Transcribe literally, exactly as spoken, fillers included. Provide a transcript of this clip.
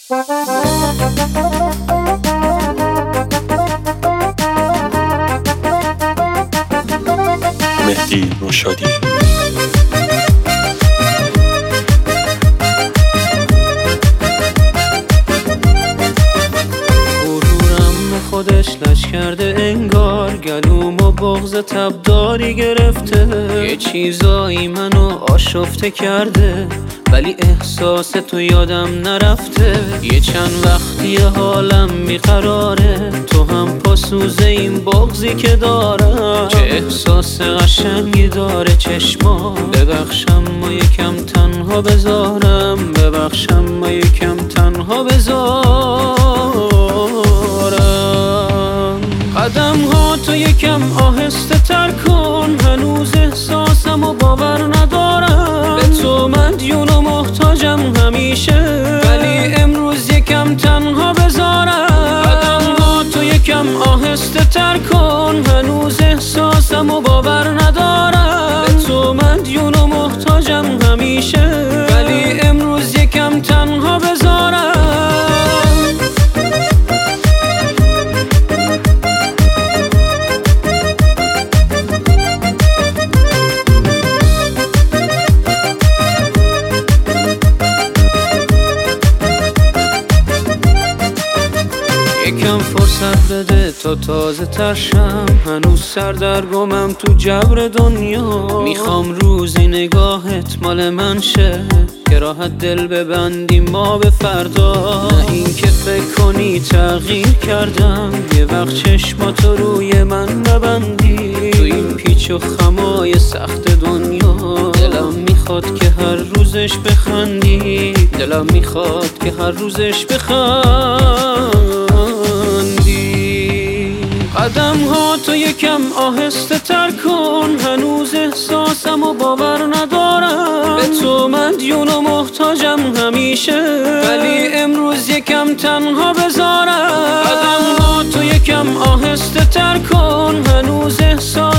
مهدی نوشادی. خودش لش کرده انگار، گلوم و بغض تبداری گرفته. یه چیزایی منو آشفته کرده، ولی احساس تو یادم نرفته. یه چند وقتی حالم بیقراره، تو هم پاسوز این بغضی که دارم. چه احساس قشنگی داره چشما، ببخشم ما یکم تنها بذارم، ببخشم ما یکم تنها بذارم. قدم ها تو یکم آهسته تر کن، هنوز احساسم و باور ندارم. به تو مدیون و محتاجم همیشه، ولی امروز یکم تنها بذارم. قدم ها تو یکم آهسته تر کن، هنوز احساسم و باور ندارم. به تو مدیون و محتاجم همیشه، ولی امروز یکم تنها بذارم. یکم فرصت بده تا تازه ترشم، هنوز سردرگمم تو جبر دنیا. میخوام روزی نگاهت مال من شه، که راحت دل ببندیم ما به فردا. نه این که فکر کنی تغییر کردم، یه وقت چشماتو روی من نبندی. تو این پیچ و خمای سخت دنیا، دلم میخواد که هر روزش بخندی، دلم میخواد که هر روزش بخندی. قدم ها تو یکم آهسته تر کن، هنوز احساسم و باور ندارم. به تو مدیون و محتاجم همیشه، ولی امروز یکم تنها بذارم. قدم ها تو یکم آهسته تر کن، هنوز احساسم